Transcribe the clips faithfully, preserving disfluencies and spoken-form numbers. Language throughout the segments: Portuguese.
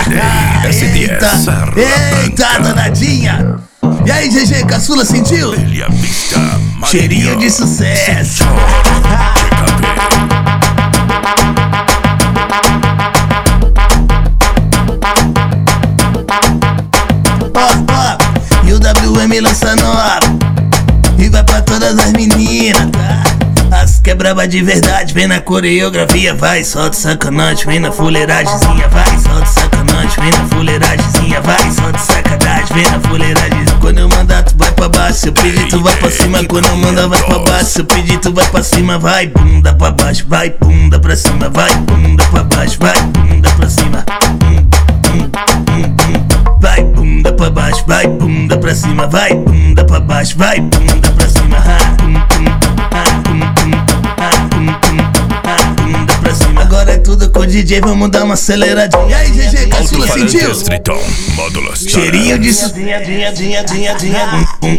Eita, eita, danadinha. E aí, G G, caçula, sentiu? Cheirinho de sucesso. Ó, ó, e o W M lança nova e vai pra todas as meninas, tá? As que é braba de verdade, vem na coreografia, vai, solta sacanagem, vem na fuleiragemzinha, vai, solta sacanagem, vem na fuleiragemzinha, vai, solta sacanagem, vem na fuleiragem. Quando eu mandar tu vai pra baixo, se eu pedir tu vai pra cima, quando eu mandar vai pra baixo, se eu pedir tu vai pra cima, vai, bunda pra baixo, vai, bunda pra cima, vai, bunda pra baixo, vai, bunda pra cima. Vai, bunda pra baixo, vai, bunda pra cima, vai, bunda pra baixo, vai, bunda pra cima. Agora é tudo com o D J, vamos dar uma aceleradinha. E aí, G G, caçula, sentiu? Cheirinho de sucinha, dinha, dinha, dinha, dinha.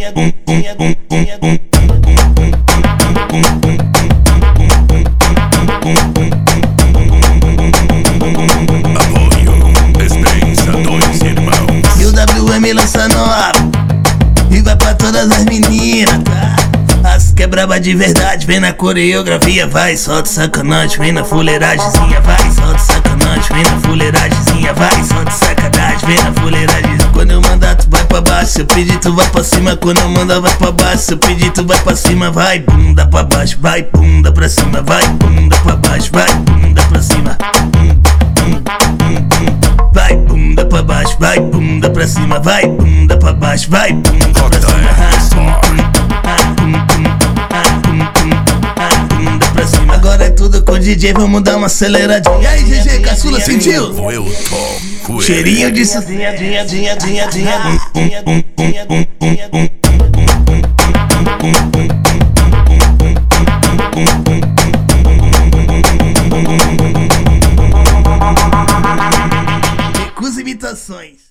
E o W M lança nova e vai pra todas as meninas, tá? As que é braba de verdade, vem na coreografia, vai, solta sacanagem, vem na fuleiragemzinha, vai, solta sacanagem, vem na fuleiragemzinha, vai, solta sacanagem, vem na fuleiragem. Quando eu mandar tu vai pra baixo, se eu pedir tu vai pra cima, quando eu mandar vai pra baixo, se eu pedir tu vai pra cima, vai, bunda pra baixo, vai, bunda pra cima, vai, bunda pra baixo, vai, bunda pra cima. Vai, bunda pra baixo, vai, bunda pra cima, vai, bunda pra baixo, vai, bunda pra cima. Agora é tudo com o D J, vamos dar uma aceleradinha. E aí, G G, caçula, sentiu? Cheirinho de sucinha, dinha, dinha, dinha, dinha. Recusa imitações.